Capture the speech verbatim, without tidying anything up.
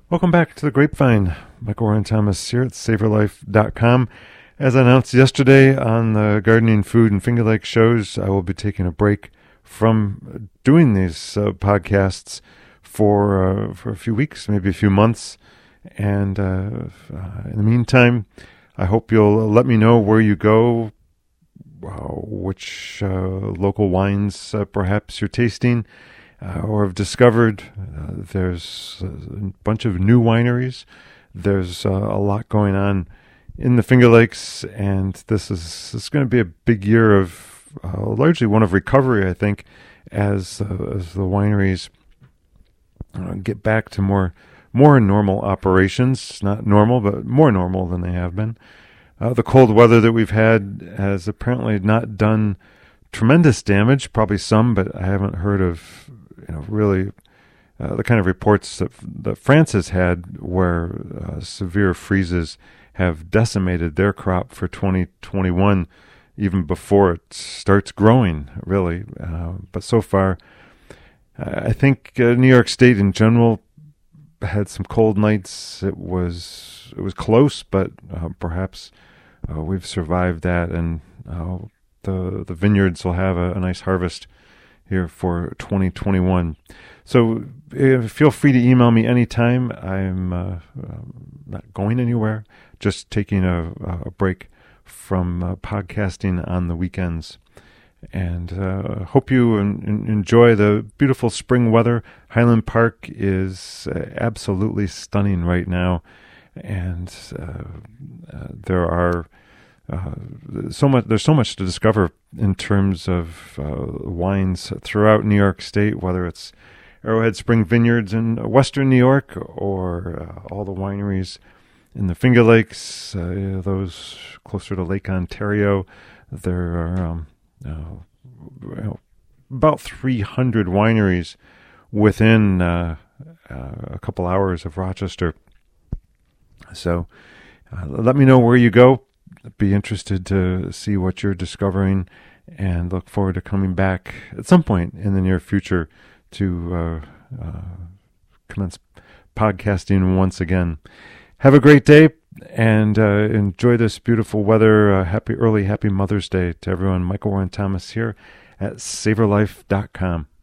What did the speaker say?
Welcome back to the Grapevine. Michael Warren Thomas here at savor life dot com. As I announced yesterday on the Gardening, Food, and Finger Lakes shows, I will be taking a break from doing these uh, podcasts for uh, for a few weeks, maybe a few months. And uh, uh, in the meantime, I hope you'll let me know where you go, uh, which uh, local wines uh, perhaps you're tasting uh, or have discovered. Uh, there's a bunch of new wineries. There's uh, a lot going on in the Finger Lakes, and this is, this is going to be a big year of uh, largely one of recovery, I think, as uh, as the wineries uh, get back to more more normal operations. Not normal, but more normal than they have been. Uh, the cold weather that we've had has apparently not done tremendous damage. Probably some, but I haven't heard of you know really uh, the kind of reports that that France has had, where uh, severe freezes have decimated their crop for twenty twenty-one, even before it starts growing, really. Uh, but so far, I think uh, New York State in general had some cold nights. It was it was close, but uh, perhaps uh, we've survived that, and uh, the the vineyards will have a, a nice harvest here for twenty twenty-one. So uh, feel free to email me anytime. I'm uh, uh, not going anywhere, just taking a, a break from uh, podcasting on the weekends. And uh, hope you en- enjoy the beautiful spring weather. Highland Park is uh, absolutely stunning right now, and uh, uh, there are uh, so much. There's so much to discover in terms of uh, wines throughout New York State, whether it's Arrowhead Spring Vineyards in western New York or uh, all the wineries in the Finger Lakes, uh, those closer to Lake Ontario. There are um, uh, well, about three hundred wineries within uh, uh, a couple hours of Rochester. So uh, let me know where you go. I'd be interested to see what you're discovering, and look forward to coming back at some point in the near future to uh, uh, commence podcasting once again. Have a great day, and uh, enjoy this beautiful weather. Uh, happy early, happy Mother's Day to everyone. Michael Warren Thomas here at savor life dot com.